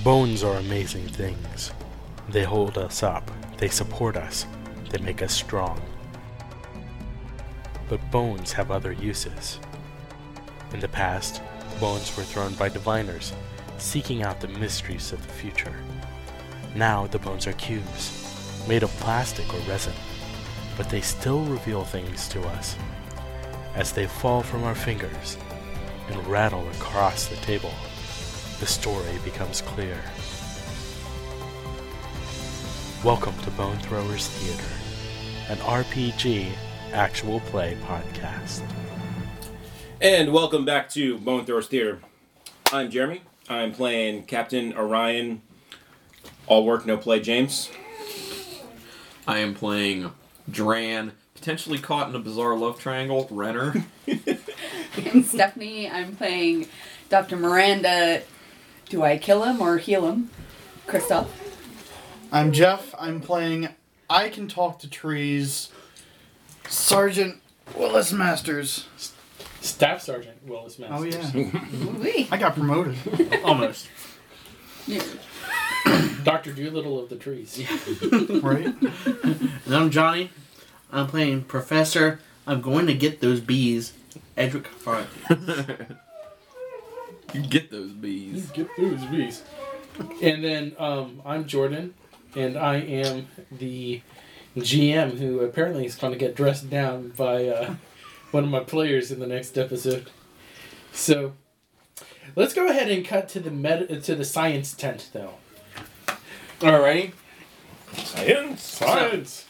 Bones are amazing things. They hold us up, they support us, they make us strong. But bones have other uses. In the past, bones were thrown by diviners, seeking out the mysteries of the future. Now the bones are cubes, made of plastic or resin, but they still reveal things to us. As they fall from our fingers and rattle across the table, the story becomes clear. Welcome to Bone Throwers Theater, an RPG actual play podcast. And welcome back to Bone Throwers Theater. I'm Jeremy. I'm playing Captain Orion, all work, no play, James. I am playing Dran, potentially caught in a bizarre love triangle, Renner. I'm Stephanie. I'm playing Dr. Miranda. Do I kill him or heal him? Kristoff. I'm Jeff. I'm playing I Can Talk to Trees, Sergeant Willis Masters. Staff Sergeant Willis Masters. Oh, yeah. Ooh-wee. I got promoted. Almost. Yeah. Dr. Doolittle of the trees. Right? And I'm Johnny. I'm playing Professor. I'm going to get those bees. Edric Farley. You get those bees. Get those bees. And then I'm Jordan, and I am the GM who apparently is going to get dressed down by one of my players in the next episode. So let's go ahead and cut to the science tent, though. Alrighty. Science.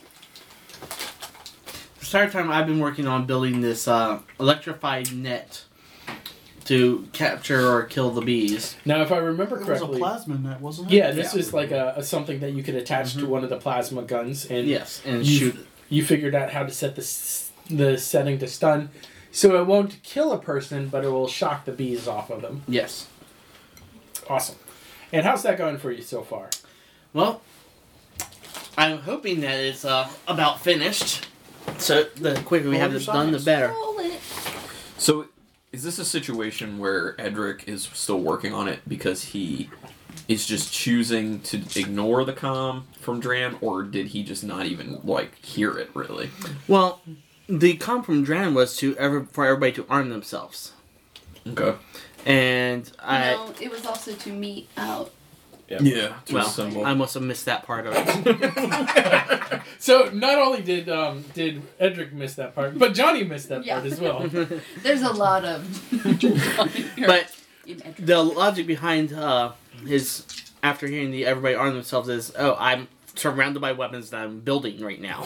For start time, I've been working on building this electrified net to capture or kill the bees. Now, if I remember It was correctly, a plasma net, wasn't it? yeah, this is like a something that you could attach to one of the plasma guns, and Yes, and you, shoot. You figured out how to set the setting to stun, so it won't kill a person, but it will shock the bees off of them. Yes. Awesome. And how's that going for you so far? Well, I'm hoping that it's about finished. So the quicker we have this done, the better. Roll it. So, is this a situation where Edric is still working on it because he is just choosing to ignore the comm from Dran, or did he just not even, hear it, really? Well, the comm from Dran was for everybody to arm themselves. Okay. And No, it was also to meet out. Yeah. To assemble. I must have missed that part of it. So not only did Edric miss that part, but Johnny missed that Yeah. part as well. There's a lot of. But the logic behind his, after hearing the everybody arm themselves, is, I'm surrounded by weapons that I'm building right now.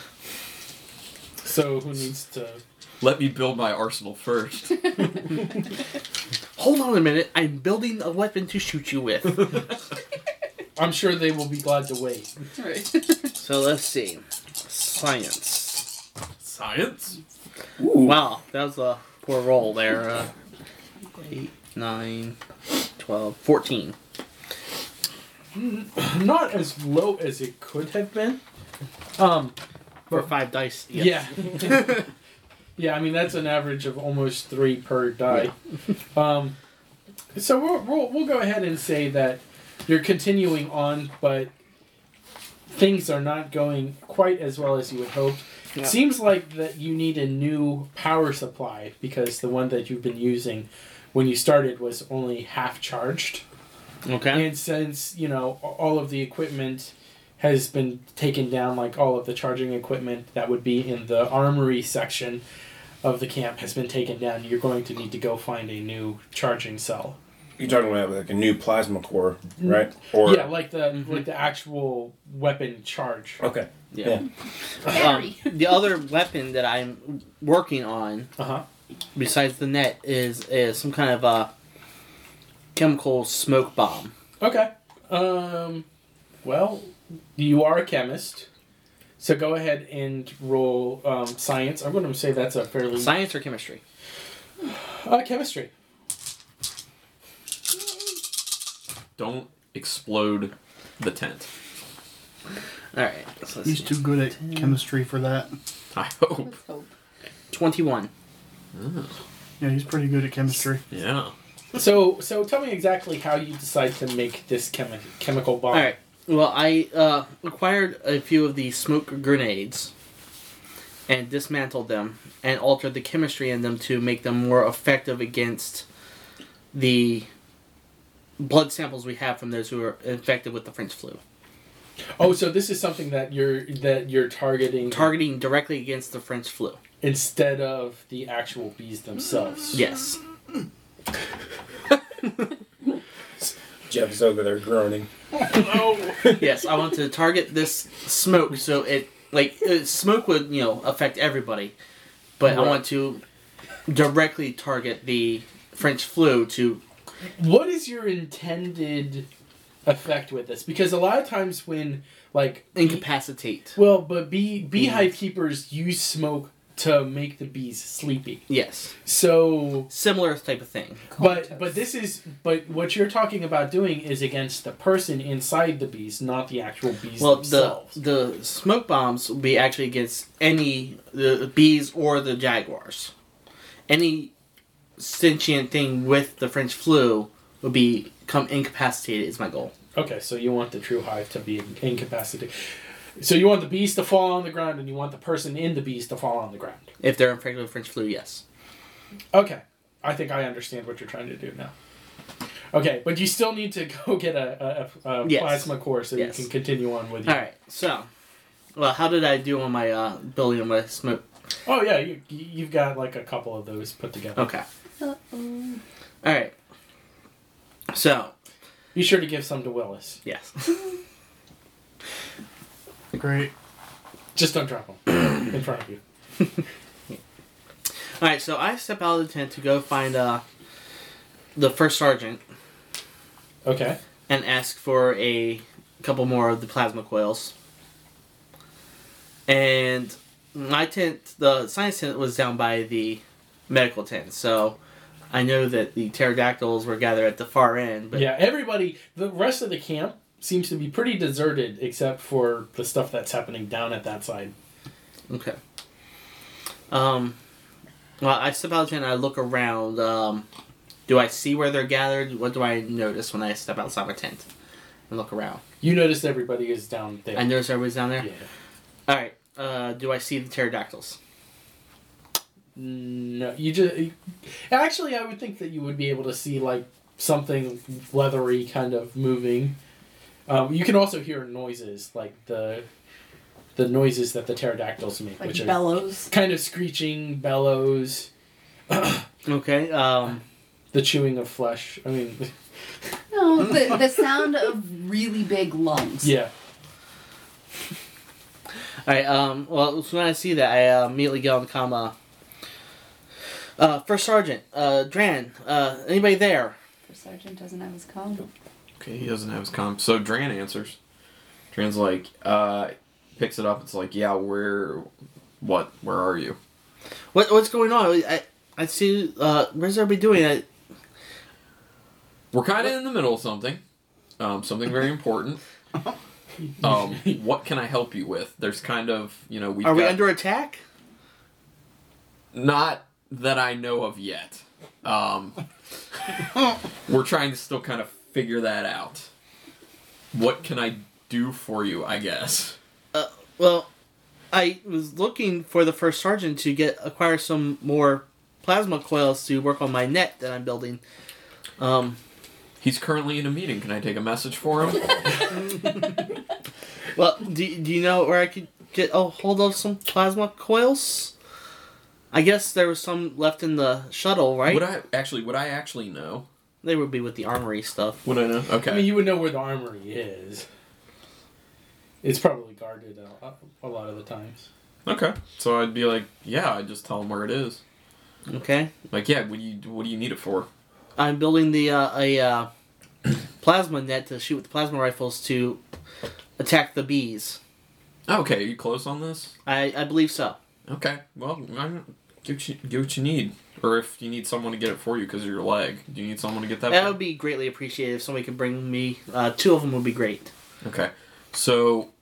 So who needs to... Let me build my arsenal first. Hold on a minute, I'm building a weapon to shoot you with. I'm sure they will be glad to wait. Right. So let's see. Science. Science? Ooh. Wow, that was a poor roll there. 8, 9, 12, 14. Not as low as it could have been. For 5 dice. Yes. Yeah. Yeah, I mean, that's an average of almost 3 per die. Yeah. So we'll go ahead and say that you're continuing on, but things are not going quite as well as you would hope. Yeah. It seems like that you need a new power supply, because the one that you've been using when you started was only half charged. Okay. And since, all of the equipment has been taken down, like all of the charging equipment that would be in the armory section of the camp has been taken down, you're going to need to go find a new charging cell. You're talking about like a new plasma core, right? Or yeah, like the actual weapon charge. Okay. Yeah. The other weapon that I'm working on, besides the net, is some kind of a chemical smoke bomb. Okay. Well, you are a chemist. So go ahead and roll science. I'm going to say that's a fairly... Science or chemistry? Chemistry. Don't explode the tent. Alright. So He's too good at chemistry for that. I hope. Let's hope. 21. Oh. Yeah, he's pretty good at chemistry. Yeah. So tell me exactly how you decide to make this chemical bomb. All right. Well, I acquired a few of the smoke grenades and dismantled them and altered the chemistry in them to make them more effective against the blood samples we have from those who are infected with the French flu. Oh, so this is something that you're targeting Directly against the French flu. instead of the actual bees themselves. Yes. Jeff's over there groaning. Yes, I want to target this smoke so smoke would, affect everybody. But I Right. want to directly target the French flu to... What is your intended effect with this? Because a lot of times when incapacitate. Beehive keepers use smoke to make the bees sleepy. Yes. So Similar type of thing. but what you're talking about doing is against the person inside the bees, not the actual bees Well, themselves. the smoke bombs will be actually against the bees or the jaguars. Any sentient thing with the French flu will become incapacitated is my goal. Okay, so you want the true hive to be incapacitated. So you want the bees to fall on the ground, and you want the person in the bees to fall on the ground. If they're infected with French flu, yes. Okay, I think I understand what you're trying to do now. Okay, but you still need to go get a Yes. plasma core so Yes. you can continue on with you. All right. So, well, how did I do on my building on my smoke? Oh yeah, you've got like a couple of those put together. Okay. Uh-oh. All right. So, Be sure to give some to Willis. yes. Great. Just don't drop them in front of you. All right. So I step out of the tent to go find the first sergeant Okay. and ask for a couple more of the plasma coils. And my tent, the science tent, was down by the medical tent, so I know that the pterodactyls were gathered at the far end. But Yeah, the rest of the camp seems to be pretty deserted except for the stuff that's happening down at that side. Okay. Well, I step out of the tent and I look around. Do I see where they're gathered? What do I notice when I step outside my tent and look around? You noticed everybody is down there. I notice everybody's down there? Yeah. All right. Do I see the pterodactyls? No, you just... Actually, I would think that you would be able to see, like, something leathery kind of moving. You can also hear noises, like the noises that the pterodactyls make, Like which bellows. are kind of screeching bellows, Okay. the chewing of flesh. I mean, No, the sound of really big lungs. yeah. All right. Well, when I see that, I immediately get on the comm. First Sergeant, Dran, anybody there? The sergeant doesn't have his comm. Okay, he doesn't have his comm. So Dran answers. Dran's like, picks it up. It's like, yeah, where are you? What's going on? I see. Where's everybody doing? We're kind of in the middle of something. Something very important. What can I help you with? There's kind of, we've Are we got- under attack? Not that I know of yet. We're trying to still kind of figure that out. What can I do for you, I guess? Well, I was looking for the First Sergeant to acquire some more plasma coils to work on my net that I'm building. He's currently in a meeting. Can I take a message for him? Well, do you know where I could get a hold of some plasma coils? I guess there was some left in the shuttle, right? Would I actually know? They would be with the armory stuff. Would I know? Okay. I mean, you would know where the armory is. It's probably guarded a lot of the times. Okay. So I'd be like, yeah, I'd just tell him where it is. Okay. Like, yeah, what do you need it for? I'm building a plasma net to shoot with the plasma rifles to attack the bees. Okay, are you close on this? I believe so. Okay. Well, get what you need. Or if you need someone to get it for you because of your leg. Do you need someone to get that That for would be greatly appreciated if somebody could bring me. 2 of them would be great. Okay. So,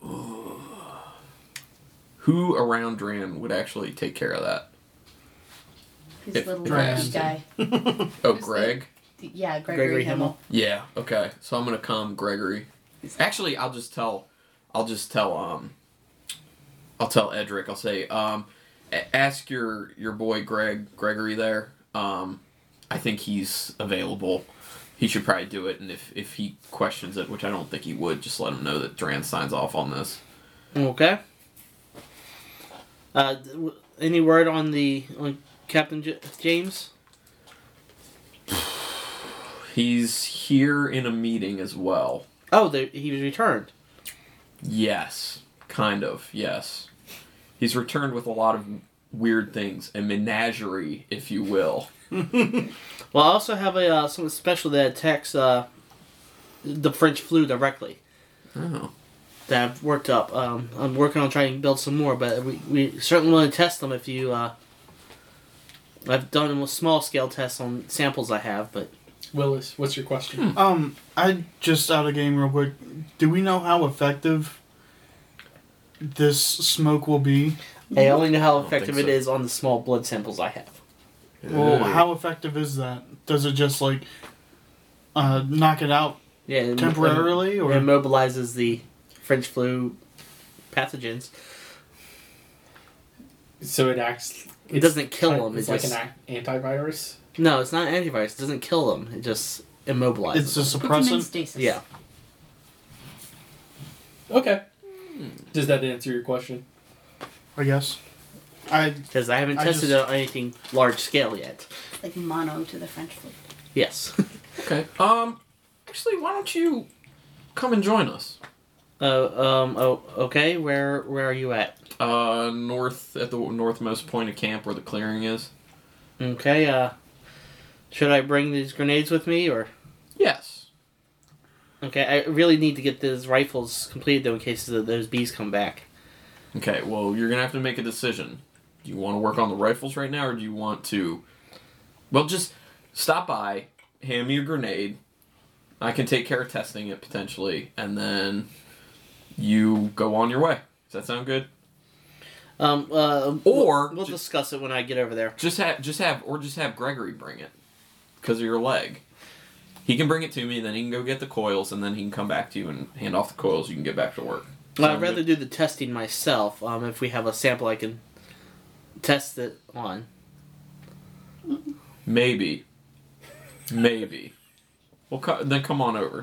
who around Dran would actually take care of that? His If- little Dran. French guy. Oh, Who's Greg? Yeah, Gregory Himmel. Yeah. Okay. So I'm gonna come Gregory. Actually, I'll tell Edric. I'll say, ask your boy Gregory there. I think he's available. He should probably do it, and if he questions it, which I don't think he would, just let him know that Dran signs off on this. Okay. Any word on Captain James? He's here in a meeting as well. Oh, he was returned. Yes, kind of. Yes, he's returned with a lot of weird things, a menagerie, if you will. Well, I also have something special that attacks the French flu directly. Oh. That I've worked up. I'm working on trying to build some more, but we certainly want to test them if you... I've done a small scale tests on samples I have, but... Willis, what's your question? I just out of game real quick. Do we know how effective this smoke will be? I only know how don't effective think it so. is on the small blood samples I have. Well, how effective is that? Does it just knock it out Yeah, temporarily, or it immobilizes the French flu pathogens. So it acts. It doesn't kill them. It's It like just an antivirus. no, it's not an antivirus. It doesn't kill them. It just immobilizes. it's a Puts him in suppressant? stasis. yeah. Okay. Does that answer your question? I guess. I Because I haven't I tested just- it on anything large scale yet. Like mono to the French flu. Yes. Okay. Actually, why don't you come and join us? Okay. Where are you at? North at the northmost point of camp where the clearing is. Okay. Should I bring these grenades with me, or? Yes. Okay, I really need to get those rifles completed though in case those bees come back. Okay. Well, you're gonna have to make a decision. Do you want to work on the rifles right now, or do you want to? Well, just stop by, hand me a grenade. I can take care of testing it potentially, and then you go on your way. Does that sound good? Or we'll discuss it when I get over there. Just have Gregory bring it because of your leg. He can bring it to me, then he can go get the coils, and then he can come back to you and hand off the coils. You can get back to work. Well, I'd rather do the testing myself. If we have a sample I can test it on. Maybe. Well, then come on over.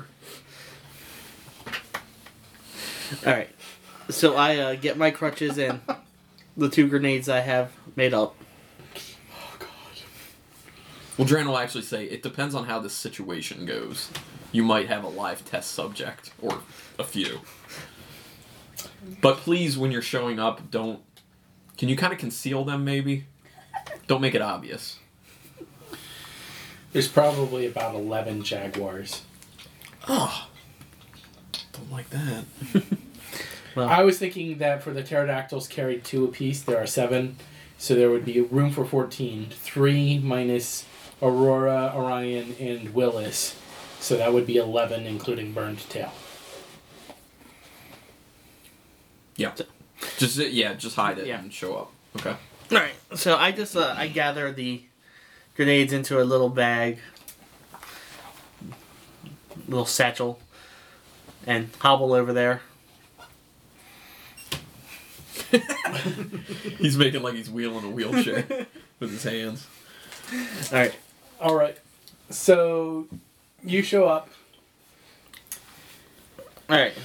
All right. So I get my crutches and the 2 grenades I have made up. Well, Dran will actually say, it depends on how this situation goes. You might have a live test subject, or a few. But please, when you're showing up, don't... Can you kind of conceal them, maybe? Don't make it obvious. There's probably about 11 Jaguars. Oh. Don't like that. Well, I was thinking that for the pterodactyls carried 2 apiece, there are 7. So there would be room for 14. 3 minus Aurora, Orion, and Willis. So that would be 11, including Burned Tail. Yeah. Just hide it Yeah. and show up. Okay. all right. So I just I gather the grenades into a little bag, little satchel, and hobble over there. He's making like he's wheeling a wheelchair with his hands. All right. All right. So you show up. All right.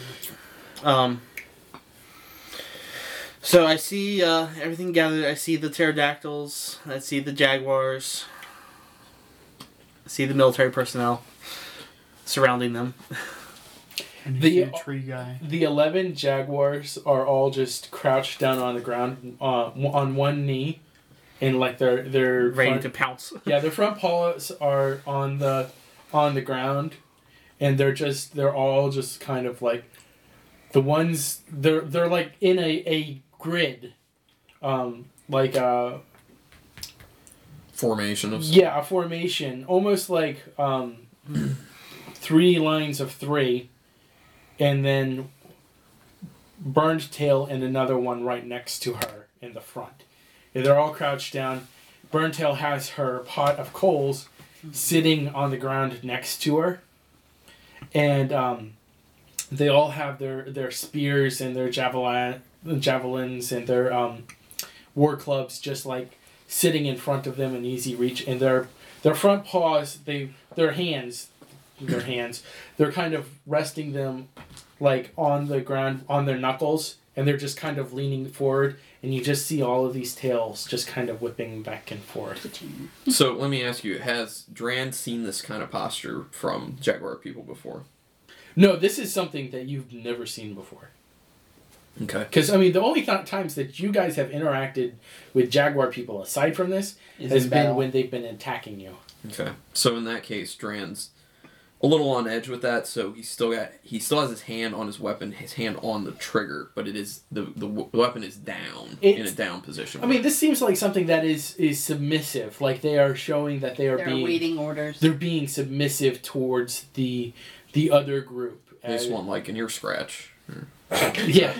So I see everything gathered. I see the pterodactyls. I see the jaguars. I see the military personnel surrounding them. and you The- see a tree guy. The 11 Jaguars are all just crouched down on the ground on one knee. And like their Ready front- to pounce. Yeah, their front paws are on the ground, and they're all just kind of like the ones they're like in a grid, like Formation of... yeah, a formation, almost like 3 lines of 3, and then Burned Tail and another one right next to her in the front. And they're all crouched down. Burntail has her pot of coals, sitting on the ground next to her, and they all have their spears and their javelins and their war clubs just like sitting in front of them in easy reach, and their front paws, their hands, they're kind of resting them like on the ground on their knuckles, and they're just kind of leaning forward, and you just see all of these tails just kind of whipping back and forth. So let me ask you, has Dran seen this kind of posture from Jaguar people before? No, this is something that you've never seen before. Okay. Because, I mean, the only times that you guys have interacted with Jaguar people, aside from this, has been when they've been attacking you. Okay. So in that case, Dran's a little on edge with that, so he still has his hand on his weapon, his hand on the trigger, but it is the weapon is down, in a down position. I mean, this seems like something that is submissive. Like, they are showing that they're awaiting orders. They're being submissive towards the other group. They just want like an ear scratch. Yeah.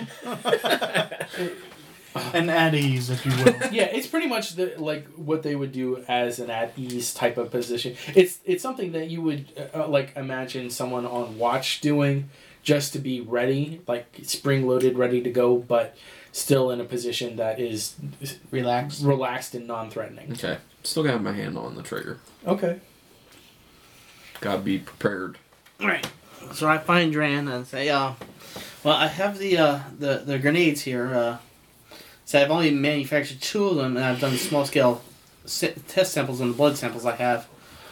And at ease, if you will. Yeah, it's pretty much like what they would do as an at ease type of position. It's something that you would like imagine someone on watch doing, just to be ready, like spring loaded, ready to go, but still in a position that is relaxed and non-threatening. Okay, still got my hand on the trigger. Okay. Gotta be prepared. All right. So I find Dran and say, well, I have the grenades here. So I've only manufactured 2 of them, and I've done small scale test samples on the blood samples I have.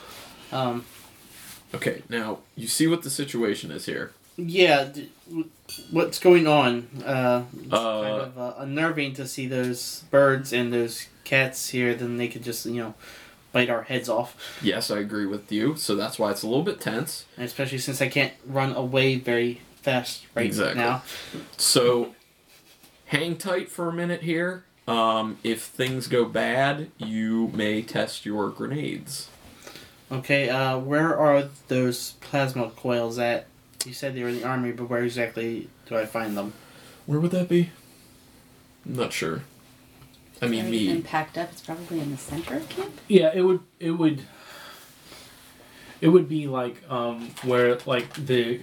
Okay, now you see what the situation is here. Yeah, what's going on? It's kind of unnerving to see those birds and those cats here. Then they could just bite our heads off. Yes, I agree with you. So that's why it's a little bit tense. And especially since I can't run away very fast right now. So hang tight for a minute here. If things go bad, you may test your grenades. Okay, where are those plasma coils at? You said they were in the army, but where exactly do I find them? Where would that be? I'm not sure. I mean, Everything packed up. It's probably in the center of camp. Yeah, it would be like where like the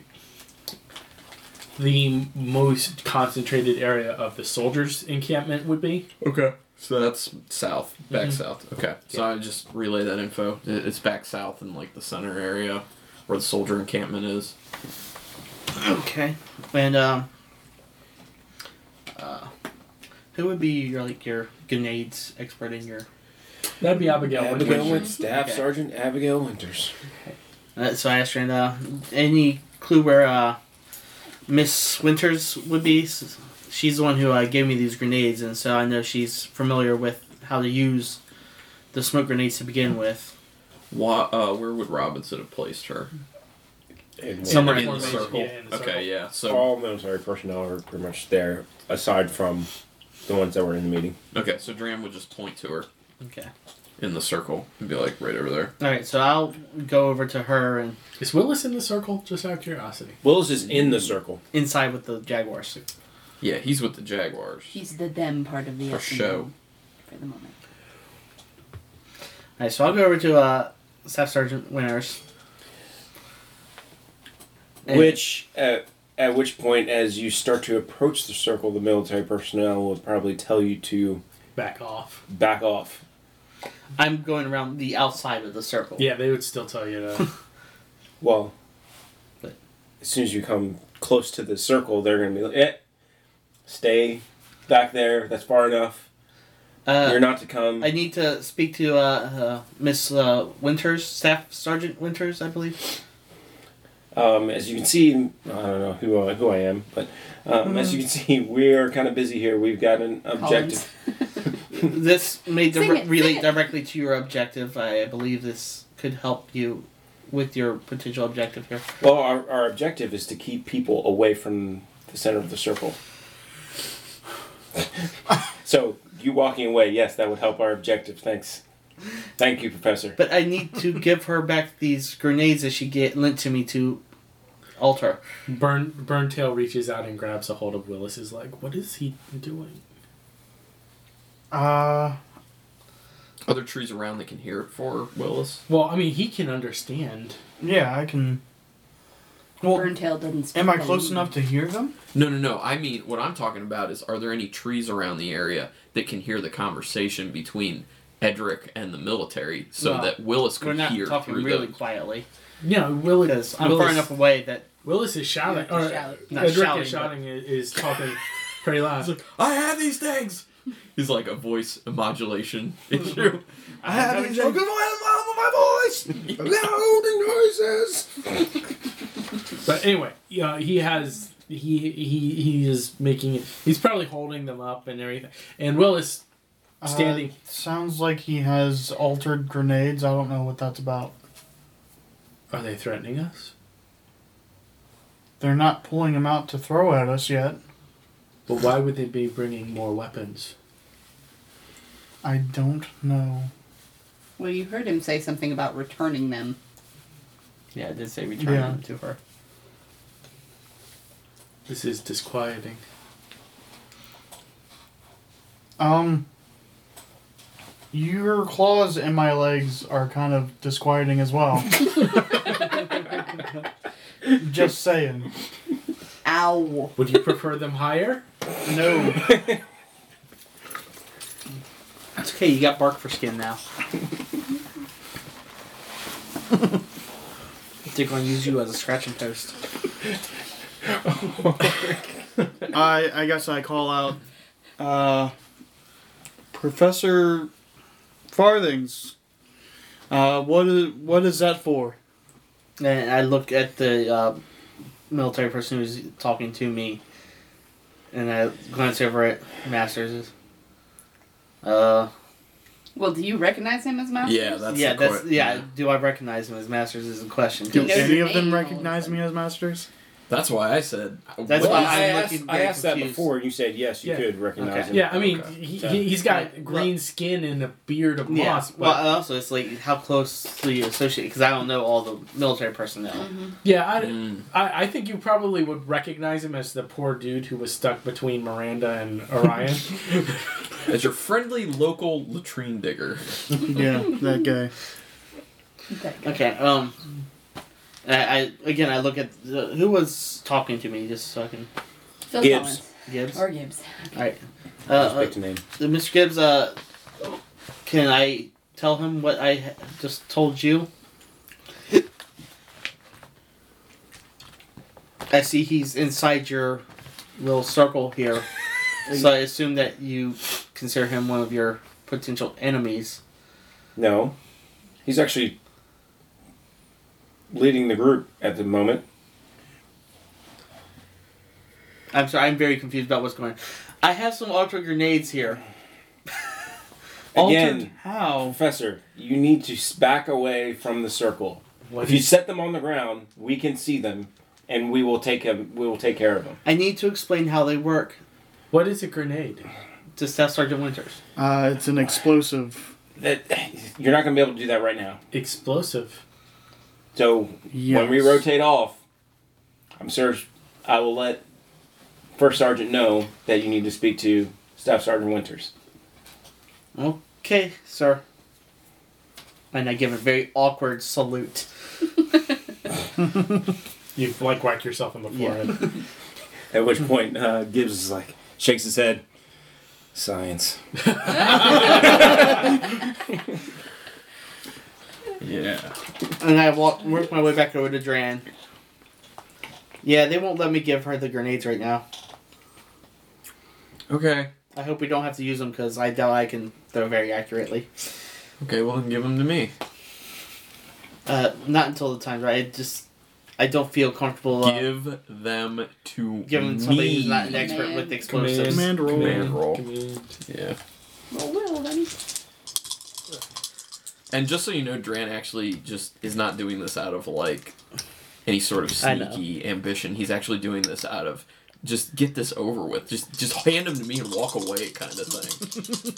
most concentrated area of the soldiers' encampment would be. Okay. So that's south, back south. Okay. So I just relay that info. It's back south in like the center area where the soldier encampment is. Okay. And who would be your grenades expert in your? That'd be Abigail. Staff Sergeant Abigail Winters. So I asked her, any clue where Miss Winters would be? She's the one who gave me these grenades, and so I know she's familiar with how to use the smoke grenades to begin with. Where would Robinson have placed her? Somewhere in the circle. Yeah, in the circle. Okay, yeah. So all military personnel are pretty much there, aside from the ones that were in the meeting. okay, so Dram would just point to her Okay. in the circle and be like right over there. All right, so I'll go over to her and Is Willis in the circle? Just out of curiosity. Willis is in the circle. inside with the Jaguars. Yeah, he's with the Jaguars. He's the them part of the For us and show. them for the moment. All right, so I'll go over to Staff Sergeant Winters. And- Which, at which point, as you start to approach the circle, the military personnel will probably tell you to Back off. back off. I'm going around the outside of the circle. Yeah, they would still tell you to. Well, But- as soon as you come close to the circle, they're going to be like, stay back there. That's far enough. You're not to come. I need to speak to Miss Winters, Staff Sergeant Winters, I believe. As you can see, I don't know who I am, but as you can see, we're kind of busy here. We've got an objective. This may Sing it, relate sing it. directly to your objective. I believe this could help you with your potential objective here. Well, our objective is to keep people away from the center of the circle. So, you walking away, yes, that would help our objective. Thanks. Thank you, Professor. But I need to give her back these grenades that she lent to me to alter. Burntail reaches out and grabs a hold of Willis. Is like, what is he doing? Are there trees around that can hear it for Willis? Well, I mean, he can understand. Yeah, I can. Well, Burntail doesn't speak. am I close enough to hear them? No. I mean, what I'm talking about is, are there any trees around the area that can hear the conversation between Edric and the military, so No. that Willis We're could not hear talking through really the... quietly. Yeah, Willis. Because I'm far enough away that Willis is shouting. You have to Or shout. Not Edric shouting, is shouting. Is talking pretty loud. I have these things! He's like a voice modulation issue. I have these things. my voice! Loud noises! But anyway, yeah, he has. He is making it. He's probably holding them up and everything. And Willis standing. Sounds like he has altered grenades. I don't know what that's about. Are they threatening us? They're not pulling them out to throw at us yet. But why would they be bringing more weapons? I don't know. Well, you heard him say something about returning them. yeah, I did say return Yeah. them to her. This is disquieting. Your claws in my legs are kind of disquieting as well. Just saying. Ow. Would you prefer them higher? No. It's okay, you got bark for skin now. They're going to use you as a scratching post. I guess I call out, Professor Farthings. What is that for? And I look at the military person who's talking to me, and I glance over at Masters. Well, do you recognize him as Master? Yeah, that's Do I recognize him as Masters? Is the question. Do He knows any your of them name all of a recognize me sudden. as Masters? That's why I said... That's Well, why I I'm asked, looking I very asked that confused. before, and you said yes, you Yeah. could recognize Okay. him. Yeah, I mean, Okay. he's got Right. green skin and a beard of Yeah. moss. Well, But also it's like how closely associated because I don't know all the military personnel. yeah, Mm. I think you probably would recognize him as the poor dude who was stuck between Miranda and Orion. As your friendly local latrine digger. Yeah, that guy. Okay. I look at who was talking to me just so I can Phil Gibbs. Collins. Gibbs. Or Gibbs. All right. Just picked a name. Mr. Gibbs, can I tell him what I just told you? I see he's inside your little circle here, so I assume that you consider him one of your potential enemies. No. He's actually leading the group at the moment. I'm sorry, I'm very confused about what's going on. I have some altered grenades here. Again, Altered how? Professor, you need to back away from the circle. What If you is- set them on the ground, we can see them, and we will take care of them. I need to explain how they work what is a grenade? to Staff Sergeant Winters. It's an explosive. That you're not going to be able to do that right now. Explosive. So when we Yes. rotate off, I'm sure I will let First Sergeant know that you need to speak to Staff Sergeant Winters. Okay, sir. And I give a very awkward salute. You've like whacked yourself in the forehead. At which point Gibbs is like shakes his head. Science. Yeah. And I work my way back over to Dran. Yeah, they won't let me give her the grenades right now. Okay. I hope we don't have to use them because I doubt I can throw very accurately. Okay, well then give them to me. Not until the time's right. I don't feel comfortable Give them to giving somebody me. who's not an expert Command. with explosives. Command roll. Command roll. Command. Yeah. Well, then. And just so you know, Dran actually just is not doing this out of like any sort of I know. sneaky ambition. He's actually doing this out of just get this over with. Just hand him to me and walk away kind of thing.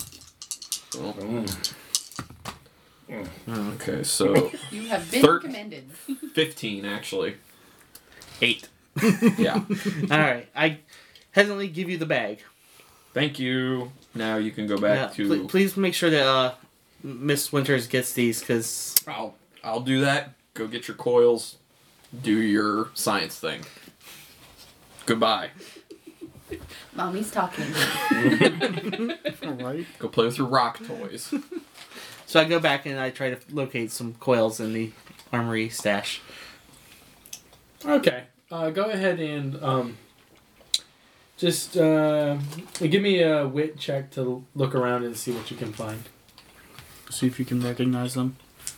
Okay, so You have been Third- commended. 15 actually. 8. Yeah. Alright, I hesitantly give you the bag. Thank you. Now you can go back Yeah, to please make sure that Miss Winters gets these because I'll do that. Go get your coils. Do your science thing. Goodbye. Mommy's talking. Alright. Go play with your rock toys. so I go back and I try to locate some coils in the armory stash. Okay. Go ahead and just give me a wit check to look around and see what you can find. See if you can recognize them.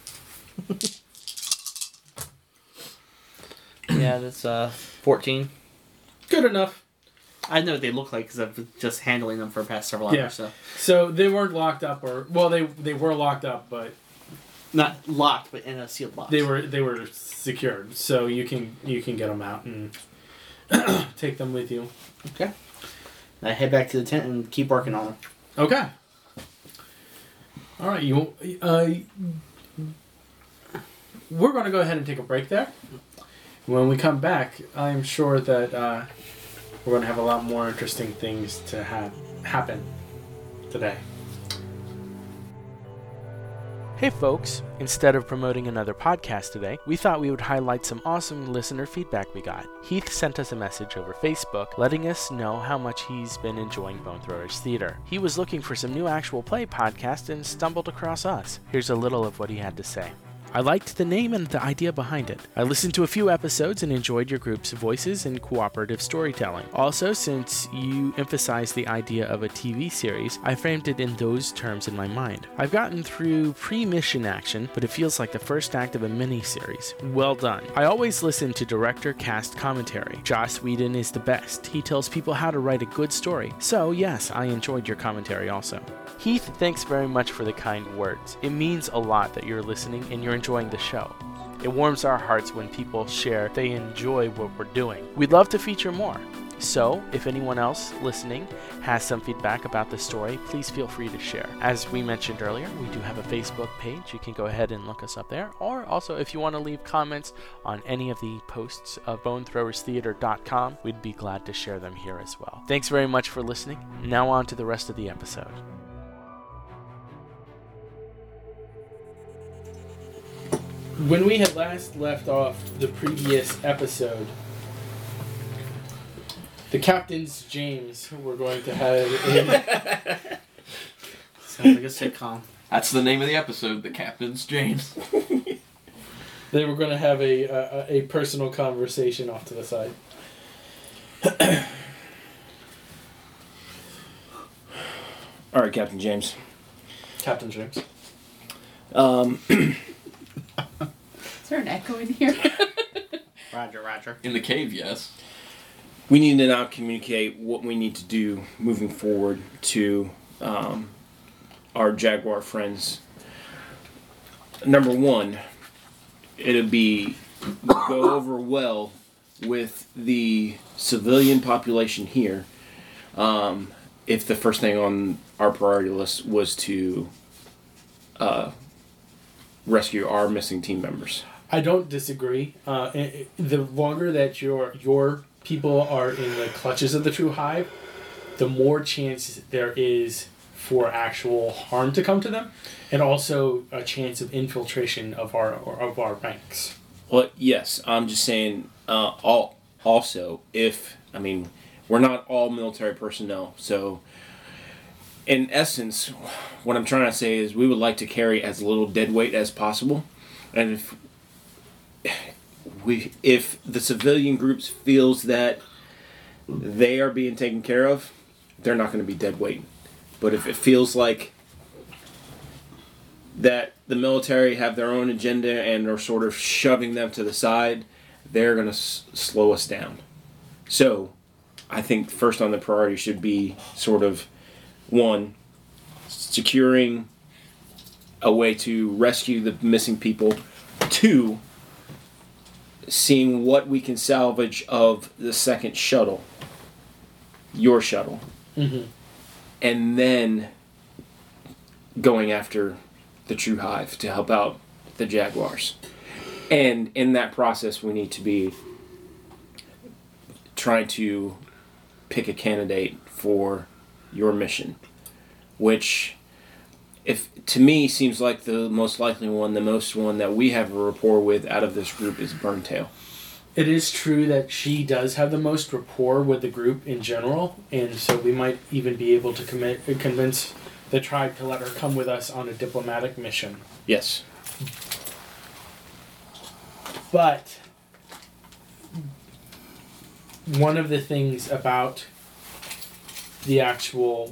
Yeah, that's 14. Good enough. I know what they look like because I've been just handling them for the past several Yeah. hours. So So they weren't locked up, or well, they were locked up, but not locked, but in a sealed box. they were secured. So you can get them out and take them with you. Okay. I head back to the tent and keep working on them. Okay. All right, you. We're going to go ahead and take a break there. When we come back, I am sure that we're going to have a lot more interesting things to happen today. Hey folks, instead of promoting another podcast today, we thought we would highlight some awesome listener feedback we got. Heath sent us a message over Facebook letting us know how much he's been enjoying Bone Throwers Theater. He was looking for some new actual play podcasts and stumbled across us. Here's a little of what he had to say. I liked the name and the idea behind it. I listened to a few episodes and enjoyed your group's voices and cooperative storytelling. Also, since you emphasized the idea of a TV series, I framed it in those terms in my mind. I've gotten through pre-mission action, but it feels like the first act of a mini-series. Well done. I always listen to director cast commentary. Joss Whedon is the best. He tells people how to write a good story. So yes, I enjoyed your commentary also. Heath, thanks very much for the kind words. It means a lot that you're listening and you're enjoying the show. It warms our hearts when people share they enjoy what we're doing. We'd love to feature more. So, if anyone else listening has some feedback about the story, please feel free to share. As we mentioned earlier, we do have a Facebook page. You can go ahead and look us up there. Or also, if you want to leave comments on any of the posts of bonethrowerstheater.com, we'd be glad to share them here as well. Thanks very much for listening. Now on to the rest of the episode. When we had last left off the previous episode, the Captains James were going to have Sounds like a sitcom. That's the name of the episode, The Captain's James. they were going to have a personal conversation off to the side. All right, Captain James. Captain James. Is there an echo in here? Roger. In the cave, yes. We need to now communicate what we need to do moving forward to our Jaguar friends. Number one, it'll be go over well with the civilian population here. If the first thing on our priority list was to rescue our missing team members. I don't disagree. The longer that your people are in the clutches of the True Hive, the more chance there is for actual harm to come to them, and also a chance of infiltration of our ranks. Well, yes, I'm just saying. Also, we're not all military personnel, so in essence, what I'm trying to say is we would like to carry as little dead weight as possible, and if the civilian groups feels that they are being taken care of, they're not going to be dead weight. But if it feels like that the military have their own agenda and are sort of shoving them to the side, they're going to slow us down. So, I think first on the priority should be sort of, one, securing a way to rescue the missing people. Two, seeing what we can salvage of the second shuttle, your shuttle. Mm-hmm. And then going after the True Hive to help out the Jaguars. And in that process, we need to be trying to pick a candidate for your mission, which if to me seems like the most likely one, the most one that we have a rapport with out of this group is Burntail. It is true that she does have the most rapport with the group in general, and so we might even be able to convince the tribe to let her come with us on a diplomatic mission. Yes. But one of the things about the actual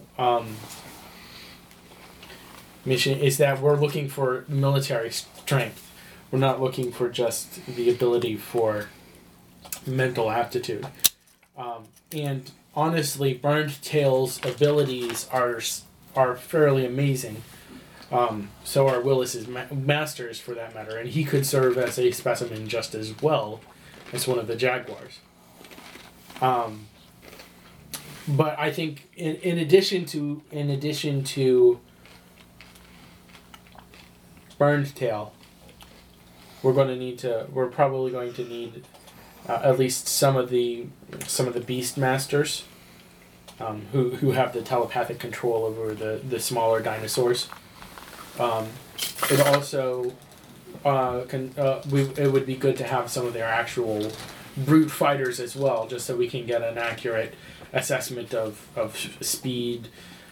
mission is that we're looking for military strength. We're not looking for just the ability for mental aptitude. And honestly, Burntail's abilities are fairly amazing. So are Willis's masters, for that matter, and he could serve as a specimen just as well as one of the Jaguars. But I think in addition to Burntail, we're probably going to need at least some of the beast masters, who have the telepathic control over the smaller dinosaurs. It also it would be good to have some of their actual brute fighters as well, just so we can get an accurate assessment of speed,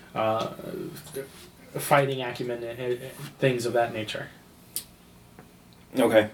fighting acumen, and things of that nature. Okay.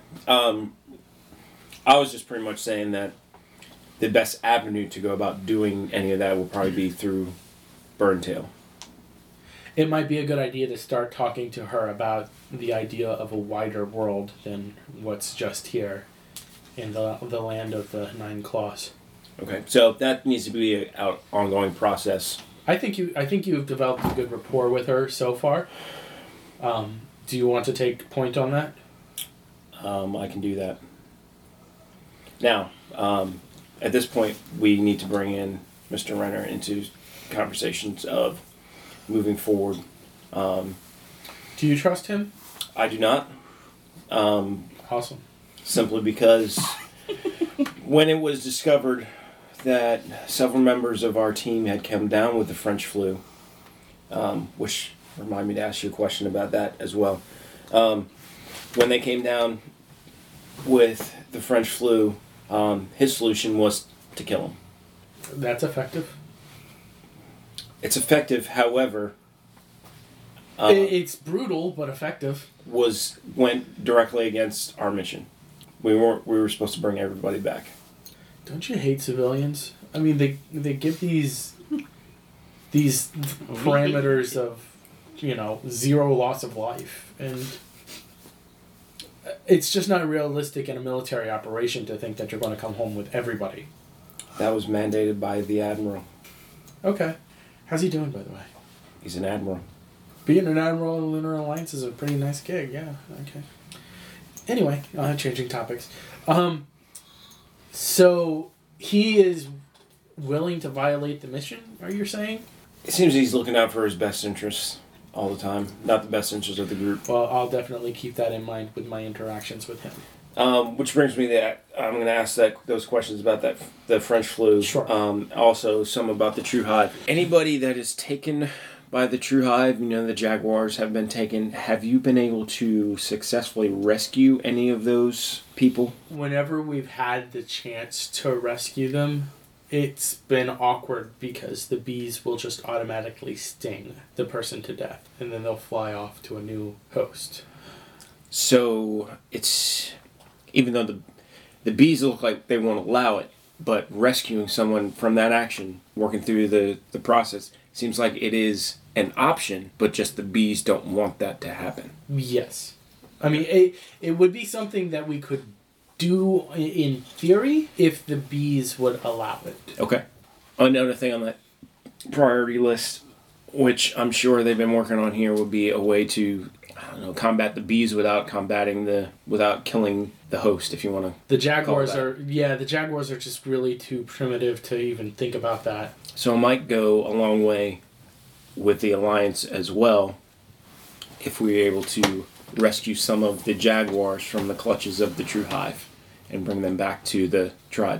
I was just pretty much saying that the best avenue to go about doing any of that will probably be through Burntail. It might be a good idea to start talking to her about the idea of a wider world than what's just here in the land of the Nine Claws. Okay, so that needs to be an ongoing process. I think you've developed a good rapport with her so far. Do you want to take point on that? I can do that. Now, at this point, we need to bring in Mr. Renner into conversations of moving forward. Do you trust him? I do not. Awesome. Simply because when it was discovered that several members of our team had come down with the French flu, which remind me to ask you a question about that as well. When they came down with the French flu, his solution was to kill him. That's effective. It's effective, however, it's brutal but effective. Went directly against our mission. We were supposed to bring everybody back. Don't you hate civilians? I mean, they give these parameters of, zero loss of life, and it's just not realistic in a military operation to think that you're going to come home with everybody. That was mandated by the Admiral. Okay. How's he doing, by the way? He's an Admiral. Being an Admiral in the Lunar Alliance is a pretty nice gig, yeah. Okay. Anyway, changing topics. So he is willing to violate the mission, are you saying? It seems he's looking out for his best interests all the time, not the best interests of the group. Well, I'll definitely keep that in mind with my interactions with him. Which brings me to I'm going to ask those questions about the French flu. Sure. Also, some about the True Hive. Anybody that is taken by the True Hive, the Jaguars have been taken. Have you been able to successfully rescue any of those people? Whenever we've had the chance to rescue them, it's been awkward because the bees will just automatically sting the person to death, and then they'll fly off to a new host. So it's, even though the bees look like they won't allow it, but rescuing someone from that action, working through the process, seems like it is an option, but just the bees don't want that to happen. Yes. I mean, it would be something that we could do in theory if the bees would allow it. Okay. Another thing on that priority list, which I'm sure they've been working on here, would be a way to, combat the bees without killing the host, if you want to. The Jaguars are just really too primitive to even think about that. So it might go a long way with the Alliance as well if we were able to rescue some of the Jaguars from the clutches of the True Hive and bring them back to the tribe.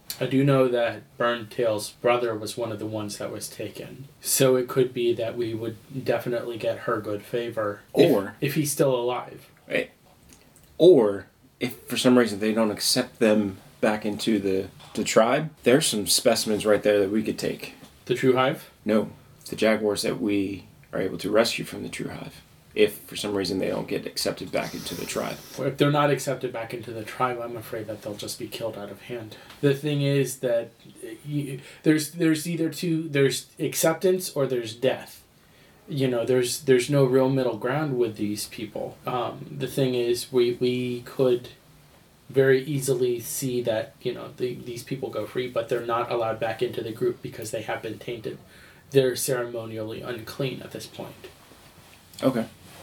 I do know that Burntail's brother was one of the ones that was taken. So it could be that we would definitely get her good favor. Or- if he's still alive. Right. Or if for some reason they don't accept them back into the tribe, there's some specimens right there that we could take. The True Hive? No, the jaguars that we are able to rescue from the True Hive. If for some reason they don't get accepted back into the tribe. Or if they're not accepted back into the tribe, I'm afraid that they'll just be killed out of hand. The thing is that there's either there's acceptance or there's death. You know, there's no real middle ground with these people. The thing is, we could very easily see that, you know, these people go free, but they're not allowed back into the group because they have been tainted. They're ceremonially unclean at this point. Okay.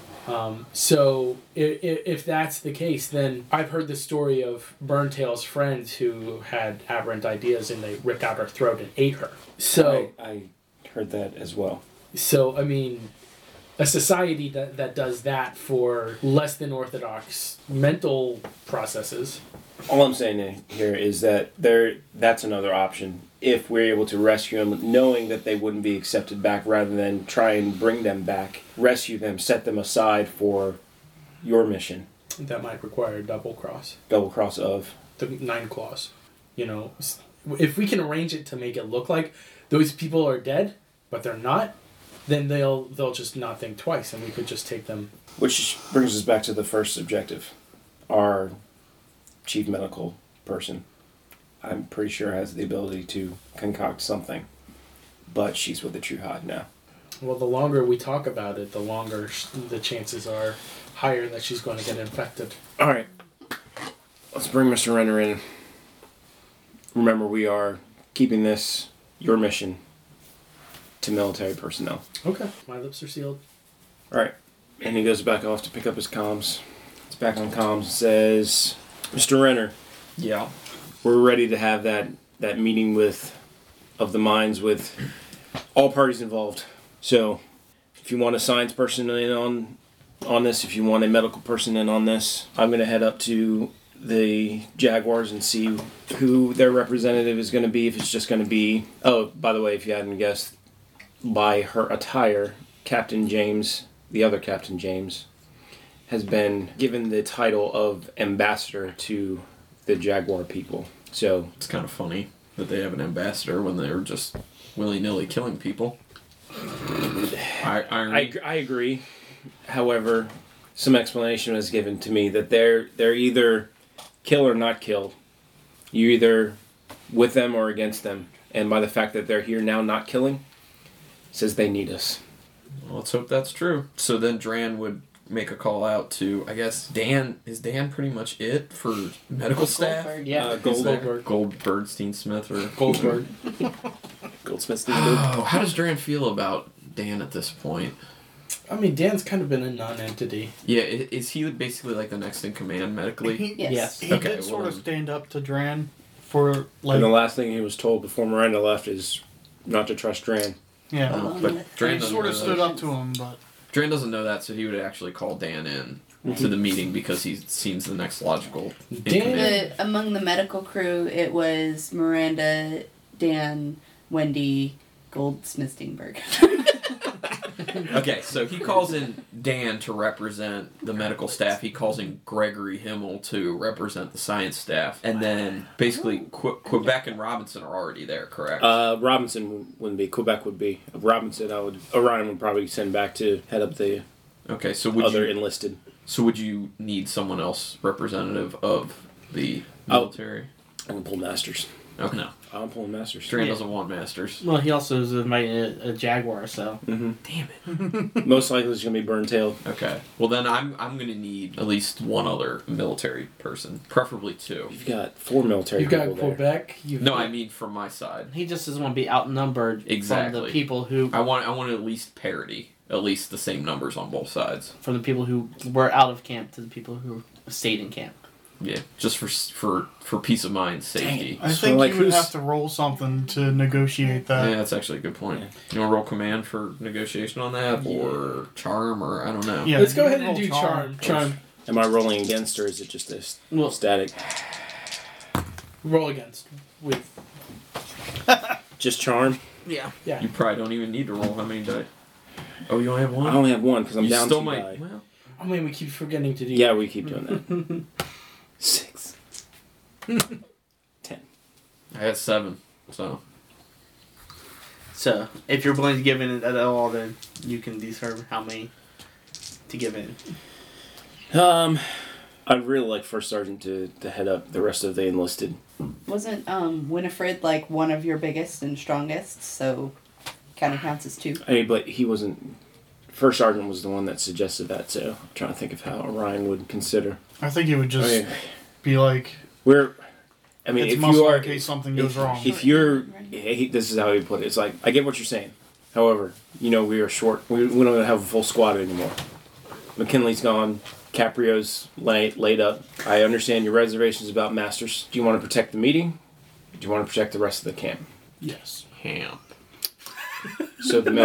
So if that's the case, then I've heard the story of Burntail's friends who had aberrant ideas and they ripped out her throat and ate her. So I heard that as well. So I mean, a society that does that for less than orthodox mental processes. All I'm saying here is that that's another option. If we're able to rescue them, knowing that they wouldn't be accepted back, rather than try and bring them back, rescue them, set them aside for your mission. That might require a double cross. Double cross of? The 9 claws. You know, if we can arrange it to make it look like those people are dead, but they're not, then they'll just not think twice, and we could just take them. Which brings us back to the first objective. Our chief medical person, I'm pretty sure, has the ability to concoct something, but she's with the True Hive now. Well, the longer we talk about it, the longer the chances are higher that she's going to get infected. All right, let's bring Mr. Renner in. Remember, we are keeping this your mission to military personnel. Okay, my lips are sealed. All right, and he goes back off to pick up his comms. It's back on comms and says, Mr. Renner. Yeah. We're ready to have that meeting of the minds with all parties involved. So, if you want a science person in on this, if you want a medical person in on this, I'm going to head up to the Jaguars and see who their representative is going to be. If it's just going to be... Oh, by the way, if you hadn't guessed, by her attire, Captain James, the other Captain James, has been given the title of ambassador to the Jaguar people. So it's kind of funny that they have an ambassador when they're just willy-nilly killing people. I agree. However, some explanation was given to me that they're either kill or not kill. You're either with them or against them. And by the fact that they're here now not killing, it says they need us. Well, let's hope that's true. So then Dran would make a call out to, I guess, Dan. Is Dan pretty much it for medical staff? Goldberg, Yeah. Goldbergstein Smith or Goldberg. Goldsmith's Oh, how does Dran feel about Dan at this point? I mean, Dan's kind of been a non-entity. Yeah, is he basically like the next in command medically? Yes. He Okay, did sort well of then- stand up to Dran for And like the last thing he was told before Miranda left is not to trust Dran. yeah. Oh, but Dran He doesn't sort know of that. stood up to him, but Dran doesn't know that, so he would actually call Dan in to the meeting because he seems the next logical in Dan- command. Among the medical crew, it was Miranda, Dan, Wendy, Goldsmithingberg. Okay, so he calls in Dan to represent the medical staff. He calls in Gregory Himmel to represent the science staff. And then basically Quebec and Robinson are already there, correct? Robinson wouldn't be. Quebec would be. Robinson, Orion would probably send back to head up the Okay, so other enlisted. So would you need someone else representative of the military? I'm going to pull Masters. Oh, no. I'm pulling Masters. Dran doesn't want masters. Well, he also is inviting a Jaguar, so. Mm-hmm. Damn it. Most likely it's going to be Burntail. Okay. Well, then I'm going to need at least one other military person, preferably two. You've got 4 military You've got people there. Quebec. You've No, got, I mean from my side. He just doesn't want to be outnumbered from Exactly. the people who I want at least parity, at least the same numbers on both sides. who were out of camp to the people who stayed in camp. Yeah, just for peace of mind, safety. I So, think like, you would who's- have to roll something to negotiate that. Yeah, that's actually a good point. You want to roll command for negotiation on that, or charm, or I don't know. Yeah, Let's go you ahead can and roll do charm. Charm. Am I rolling against or is it just a Well, static? Roll against with Just charm. Yeah. Yeah. You probably don't even need to roll how many die. Oh, you only have one? I only have one because I'm you down still 2 might. die. Well, I mean, we keep forgetting to do. Yeah, we keep doing that. 6. 10. I had 7, so. So, if you're willing to give in at all, then you can determine how many to give in. I'd really like First Sergeant to head up the rest of the enlisted. Wasn't Winifred like one of your biggest and strongest? So, kind of counts as 2. I mean, but he wasn't. First Sergeant was the one that suggested that, so I'm trying to think of how Orion would consider. I think it would just I mean, be like if it's muscle you are, in case something goes wrong. If you're, this is how he put it. It's like, I get what you're saying. However, we are short. We don't have a full squad anymore. McKinley's gone. Caprio's laid up. I understand your reservations about Masters. Do you want to protect the meeting? Or do you want to protect the rest of the camp? Yes. Camp. So the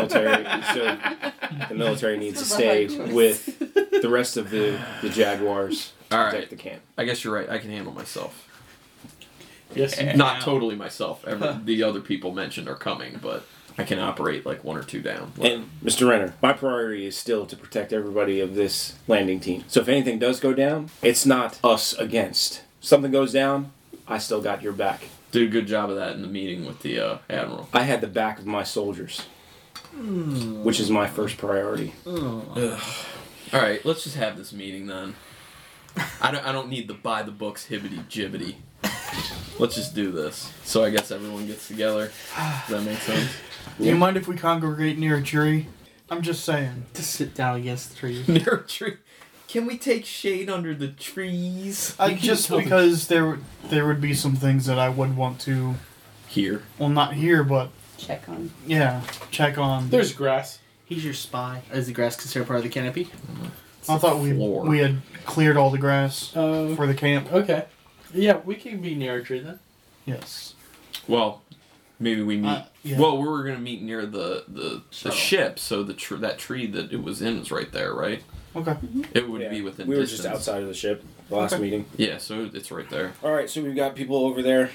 military needs to stay with the rest of the Jaguars to All protect right. the camp. I guess you're right. I can handle myself. Yes. Not totally myself. The other people mentioned are coming, but I can operate like 1 or 2 down. And Mr. Renner, my priority is still to protect everybody of this landing team. So if anything does go down, it's not us against. If something goes down, I still got your back. Did a good job of that in the meeting with the Admiral. I had the back of my soldiers, which is my first priority. Ugh. All right, let's just have this meeting then. I don't need the by the books hibbity jibbity. Let's just do this. So I guess everyone gets together. Does that make sense? Do you mind if we congregate near a tree? I'm just saying. To sit down against the trees. Near a tree. Can we take shade under the trees? Just because there would be some things that I would want to, Here. well, not hear, but Check on. yeah, check on. There's grass. He's your spy. Is the grass considered part of the canopy? I thought floor. we had cleared all the grass for the camp. Okay. Yeah, we can be near a tree then. Yes. Well, maybe we meet. Yeah. Well, we were gonna meet near the ship, so that tree that it was in is right there, right? Okay. It would be within. We were distance. just outside of the ship last Okay. meeting. Yeah, so it's right there. All right, so we've got people over there.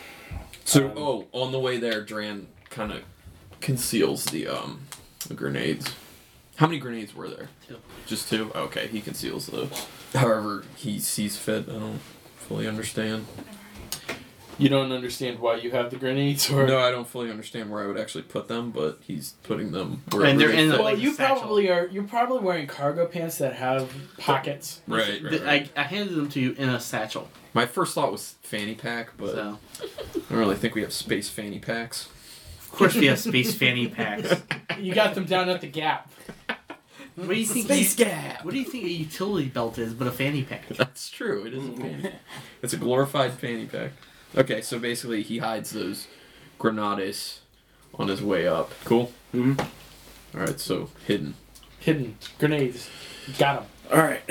So, on the way there, Dran kind of conceals the grenades. How many grenades were there? 2. Just 2? Okay, he conceals those. However, he sees fit. I don't fully understand. You don't understand why you have the grenades, or No, I don't fully understand where I would actually put them, but he's putting them And wherever they're they in the- fit. Well, like you a satchel. probably are. You're probably wearing cargo pants that have pockets. Right, right, right. I handed them to you in a satchel. My first thought was fanny pack, but So, I don't really think we have space fanny packs. of course, we have space fanny packs. You got them down at the Gap. What do you think? Gap! What do you think a utility belt is, but a fanny pack? That's true. It is a fanny pack. It's a glorified fanny pack. Okay, so basically he hides those grenades on his way up. Cool? Mm-hmm. Alright, so hidden. Hidden grenades. Got them. All right.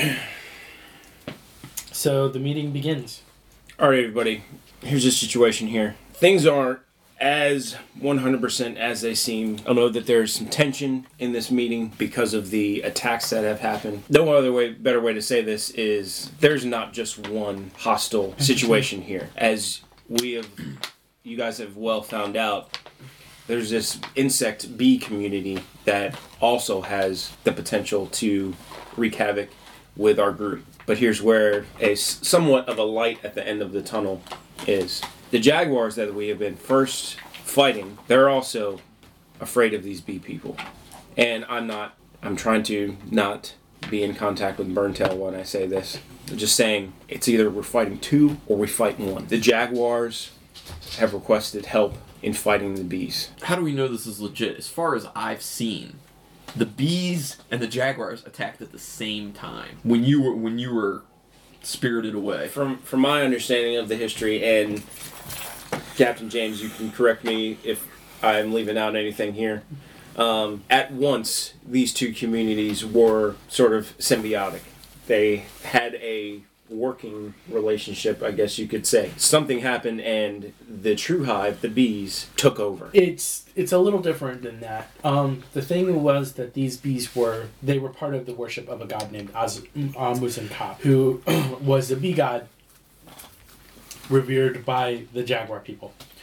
So the meeting begins. All right, everybody. Here's the situation here. Things aren't as 100% as they seem. I know that there's some tension in this meeting because of the attacks that have happened. No better way to say this is there's not just one hostile situation here. As you guys have well found out, there's this insect bee community that also has the potential to wreak havoc with our group. But here's where somewhat of a light at the end of the tunnel is. The Jaguars that we have been first fighting, they're also afraid of these bee people. And I'm trying to not be in contact with Burntail when I say this. I'm just saying, it's either we're fighting 2 or we fight 1. The Jaguars have requested help in fighting the bees. How do we know this is legit? As far as I've seen, the bees and the jaguars attacked at the same time. When you were spirited away. From my understanding of the history, and Captain James, you can correct me if I'm leaving out anything here. At once, these two communities were sort of symbiotic. They had a working relationship, I guess you could say. Something happened, and the True Hive, the bees, took over. It's a little different than that. The thing was that these bees were part of the worship of a god named Muzen-Kap, who was the bee god revered by the Jaguar people.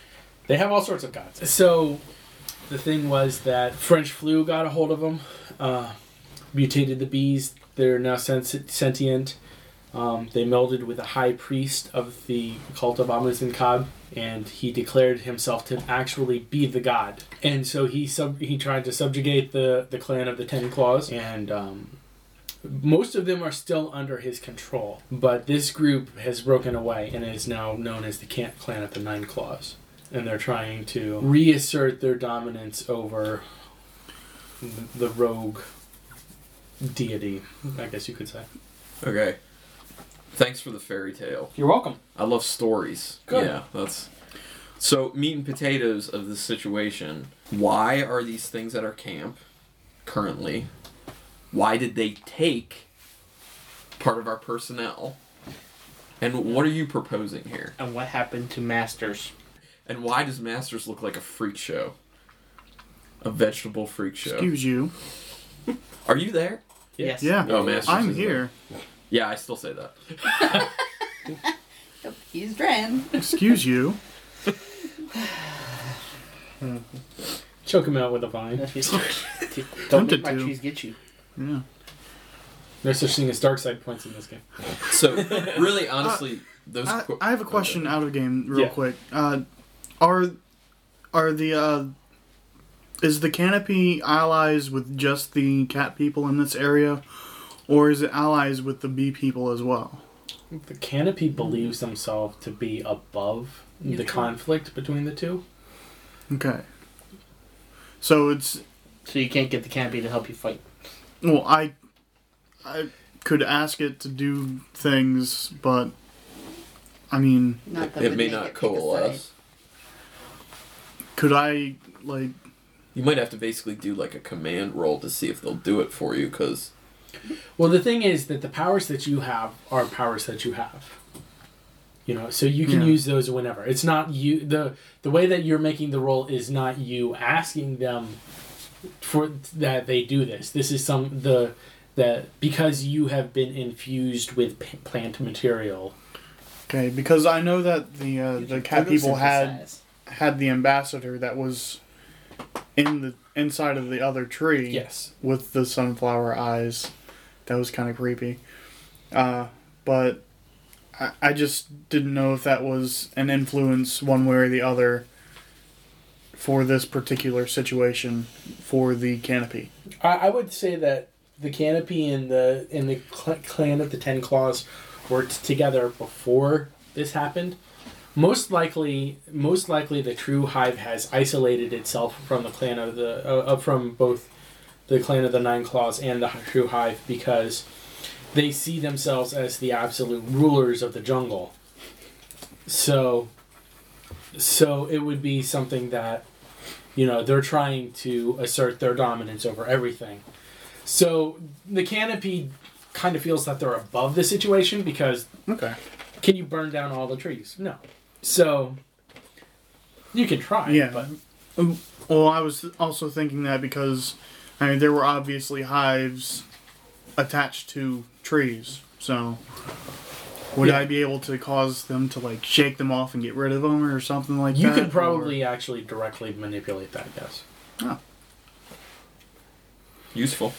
They have all sorts of gods. So the thing was that French flu got a hold of them, mutated the bees. They're now sentient. They melded with a high priest of the cult of Amazon-Kab, and he declared himself to actually be the god. And so he tried to subjugate the clan of the Ten Claws, and most of them are still under his control. But this group has broken away and is now known as the clan of the Nine Claws. And they're trying to reassert their dominance over the rogue deity, I guess you could say. Okay. Thanks for the fairy tale. You're welcome. I love stories. Good. Yeah, that's... So, meat and potatoes of this situation. Why are these things at our camp currently? Why did they take part of our personnel? And what are you proposing here? And what happened to Masters? And why does Masters look like a freak show? A vegetable freak show. Excuse you. Are you there? Yes. Yeah. Oh, Masters I'm is here. Yeah, I still say that. He's Dran. Excuse you. Choke him out with a vine. Don't Tempted let my to. cheese get you. Yeah. No such thing as dark side points in this game. So, really, honestly, those... I have a question out of game real Yeah. quick. Is the canopy allies with just the cat people in this area, or is it allies with the bee people as well? The canopy believes themselves to be above the Neutral. conflict between the two. Okay. So it's So you can't get the canopy to help you fight. well, I could ask it to do things, but I mean, Not that It would may make not it pick a side. coalesce. could I like? You might have to basically do like a command roll to see if they'll do it for you, because... Well, the thing is that the powers that you have are powers that you have. You know, so you can Yeah. use those whenever. It's not you. The way that you're making the roll is not you asking them for that they do this. This is that because you have been infused with plant material. Okay, because I know that the cat people had the ambassador that was in the inside of the other tree. Yes. With the sunflower eyes. That was kind of creepy. But I just didn't know if that was an influence one way or the other for this particular situation for the canopy. I would say that the canopy and the clan of the Ten Claws worked together before this happened. Most likely, the True Hive has isolated itself from the clan of from both the clan of the Nine Claws and the True Hive because they see themselves as the absolute rulers of the jungle. So it would be something that, you know, they're trying to assert their dominance over everything. So the canopy kind of feels that they're above the situation because Okay. can you burn down all the trees? No. So you can try. Yeah. But Well, I was also thinking that because, I mean, there were obviously hives attached to trees, so would Yeah. I be able to cause them to, like, shake them off and get rid of them or something like you that? could probably actually directly manipulate that, yes. Oh. Useful.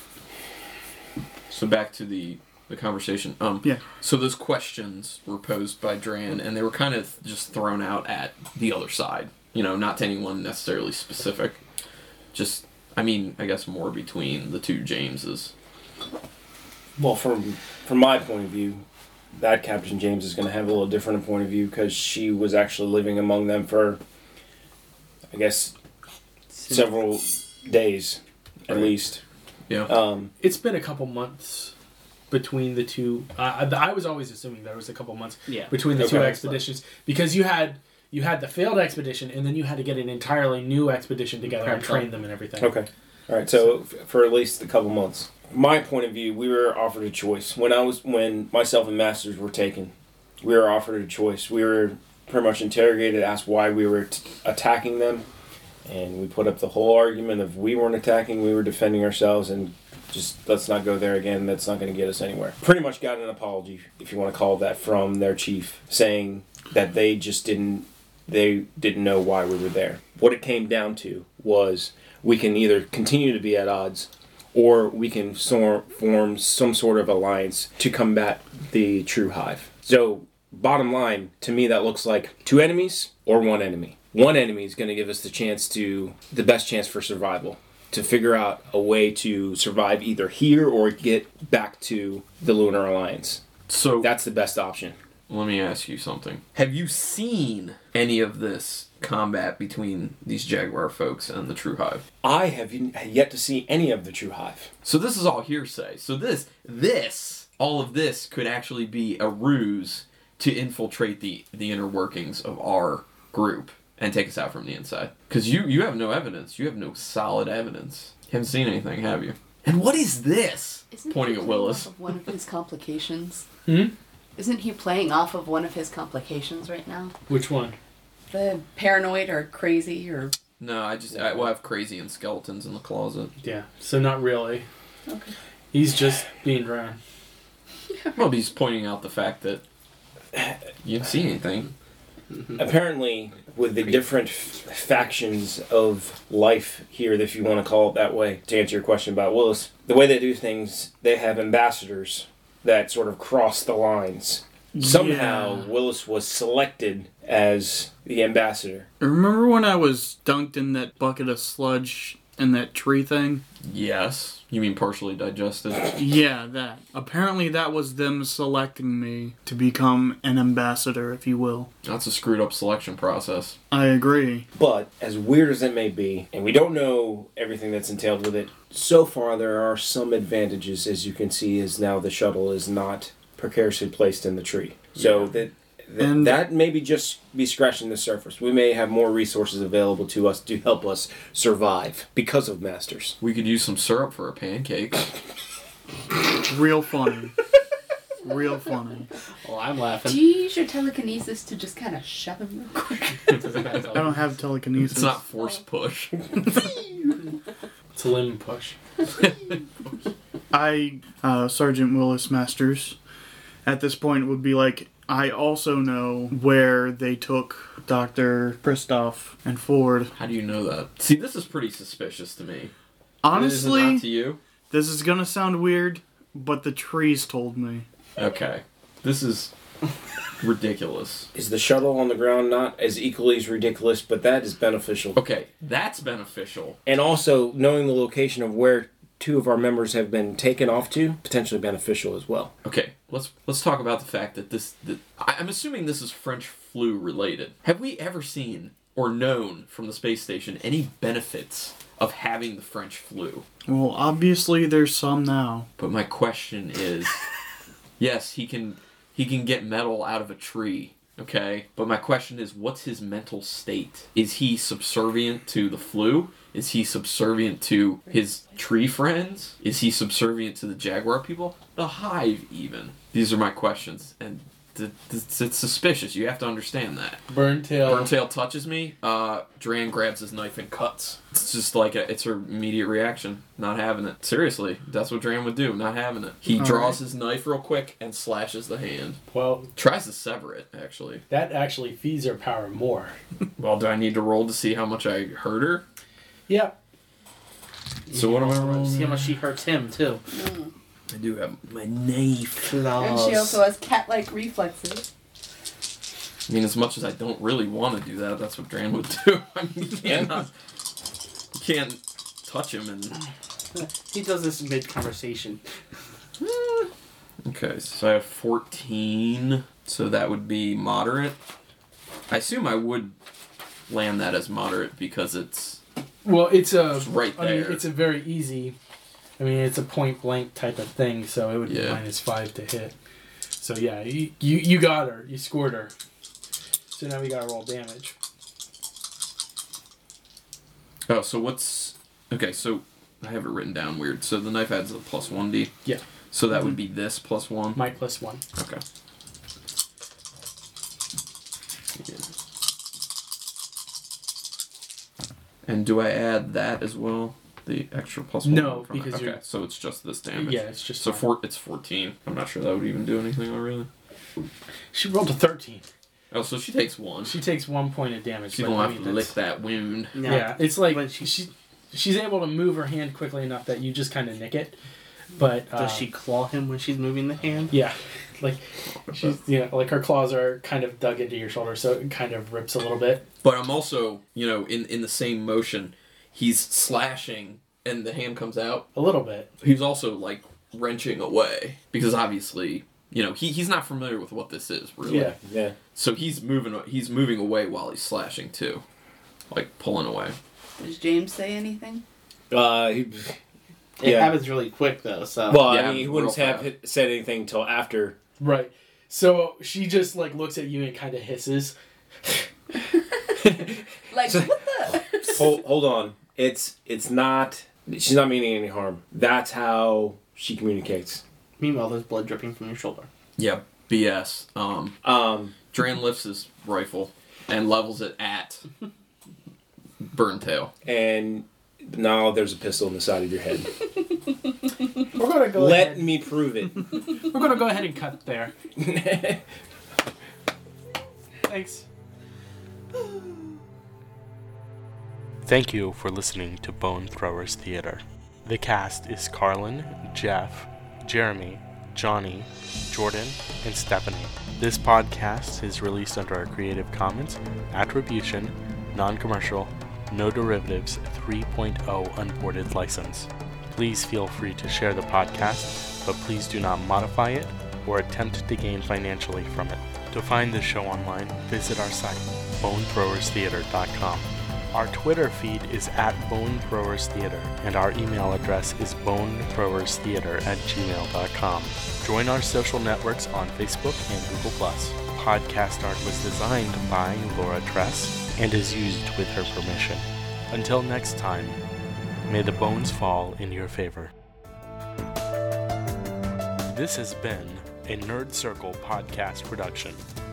So back to the conversation. Yeah. So those questions were posed by Dran, and they were kind of just thrown out at the other side. You know, not to anyone necessarily specific. Just, I mean, I guess more between the two Jameses. Well, from my point of view, that Captain James is going to have a little different point of view because she was actually living among them for, I guess, several days at Right. least. Yeah. It's been a couple months between the two. I was always assuming there was a couple months Yeah. between the two Okay. expeditions because you had the failed expedition and then you had to get an entirely new expedition together and train them and everything. Okay. All right. So for at least a couple months. My point of view, we were offered a choice. When myself and Masters were taken, we were offered a choice. We were pretty much interrogated, asked why we were attacking them, and we put up the whole argument of we weren't attacking, we were defending ourselves, and just let's not go there again. That's not going to get us anywhere. Pretty much got an apology, if you want to call it that, from their chief, saying that they just didn't they didn't know why we were there. What it came down to was we can either continue to be at odds, or we can form some sort of alliance to combat the True Hive. So, bottom line, to me that looks like 2 enemies or 1 enemy. 1 enemy is going to give us the best chance for survival, to figure out a way to survive either here or get back to the Lunar Alliance. So That's the best option. let me ask you something. Have you seen any of this combat between these Jaguar folks and the True Hive? I have yet to see any of the True Hive. So this is all hearsay. So all of this could actually be a ruse to infiltrate the inner workings of our group and take us out from the inside. Because you have no evidence. You have no solid evidence. You haven't seen anything, have you? And what is this? Isn't Pointing he at playing Willis. off of one of his complications? Hmm? Isn't he playing off of one of his complications right now? Which one? The paranoid or crazy or... No, I have crazy and skeletons in the closet. Yeah, so not really. Okay. He's just being drowned. Well, he's pointing out the fact that you didn't see anything. Apparently, with the different factions of life here, if you want to call it that way, to answer your question about Willis, the way they do things, they have ambassadors that sort of cross the lines. Somehow, Yeah. Willis was selected as the ambassador. Remember when I was dunked in that bucket of sludge in that tree thing? Yes. You mean partially digested? Yeah, that. Apparently that was them selecting me to become an ambassador, if you will. That's a screwed up selection process. I agree. But, as weird as it may be, and we don't know everything that's entailed with it, so far there are some advantages, as you can see, as now the shuttle is not precariously placed in the tree. So And- that maybe just be scratching the surface. We may have more resources available to us to help us survive because of Masters. We could use some syrup for a pancake. Real funny. Real funny. Well, I'm Do laughing. you use your telekinesis to just kind of shove him real quick? I don't have telekinesis. It's not force push. It's a limb push. Sergeant Willis Masters, at this point would be like, I also know where they took Dr. Kristoff and Ford. How do you know that? See, this is pretty suspicious to me. Is it Honestly, not to you? this is gonna sound weird, but the trees told me. Okay. This is ridiculous. Is the shuttle on the ground not as equally as ridiculous, but that is beneficial. Okay, that's beneficial. And also, knowing the location of where 2 of our members have been taken off to, potentially beneficial as well. Okay, let's talk about the fact that I'm assuming this is French flu related. Have we ever seen or known from the space station any benefits of having the French flu? Well, obviously there's some now. But my question is, yes, he can get metal out of a tree, okay? But my question is, what's his mental state? Is he subservient to the flu? Is he subservient to his tree friends? Is he subservient to the Jaguar people? The Hive, even? These are my questions, and it's suspicious. You have to understand that. Burntail touches me. Dran grabs his knife and cuts. It's just like it's her immediate reaction. Not having it. Seriously, that's what Dran would do. Not having it. He draws his knife real quick and slashes the hand. Well, Tries to sever it, actually. that actually feeds her power more. Well, do I need to roll to see how much I hurt her? Yeah. So what am I rolling? See how much she hurts him, too. I do have my knife. And she also has cat-like reflexes. I mean, as much as I don't really want to do that, that's what Dran would do. I mean, you can't touch him and... He does this mid-conversation. Okay, so I have 14, so that would be moderate. I assume I would land that as moderate because it's Well, it's right I mean, there. it's a very easy. I mean, it's a point blank type of thing, so it would be Yeah. -5 to hit. So yeah, you got her. You scored her. So now we gotta roll damage. Oh, so what's... Okay, so I have it written down weird. So the knife adds a plus 1d. Yeah. So that would be this plus 1. My +1. Okay. And do I add that as well? The extra plus 1? No, from it? because okay, you're- so it's just this damage. Yeah, it's just So it's 14. I'm not sure that would even do anything, really. She rolled a 13. Oh, so she takes 1. She takes 1 point of damage. She's but, gonna I have mean, to lick that's- that wound. Yeah, it's like When she- she's able to move her hand quickly enough that you just kind of nick it. But Does she claw him when she's moving the hand? Yeah, like she's like her claws are kind of dug into your shoulder, so it kind of rips a little bit. But I'm also, in the same motion, he's slashing and the hand comes out. A little bit. He's also like wrenching away because obviously, he's not familiar with what this is really. Yeah. So he's moving away while he's slashing too, like pulling away. Does James say anything? It Yeah. happens really quick though. So Well, Yeah, I mean, he wouldn't real have said anything till after. Right. So she just like looks at you and kind of hisses. Like, So- what the? Hold on. It's not. She's not meaning any harm. That's how she communicates. meanwhile, there's blood dripping from your shoulder. Yeah, BS. Dran lifts his rifle and levels it at Burntail. And now there's a pistol in the side of your head. We're gonna go Let ahead. me prove it. We're gonna go ahead and cut there. Thanks. Thank you for listening to Bone Throwers Theater. The cast is Carlin, Jeff, Jeremy, Johnny, Jordan, and Stephanie. This podcast is released under a Creative Commons Attribution, Non-Commercial, No Derivatives 3.0 Unported license. Please feel free to share the podcast, but please do not modify it or attempt to gain financially from it. To find the show online, visit our site, bonethrowerstheater.com. Our Twitter feed is @bonethrowerstheater, and our email address is bonethrowerstheater@gmail.com. Join our social networks on Facebook and Google+. Podcast art was designed by Laura Tress and is used with her permission. Until next time, may the bones fall in your favor. This has been a Nerd Circle podcast production.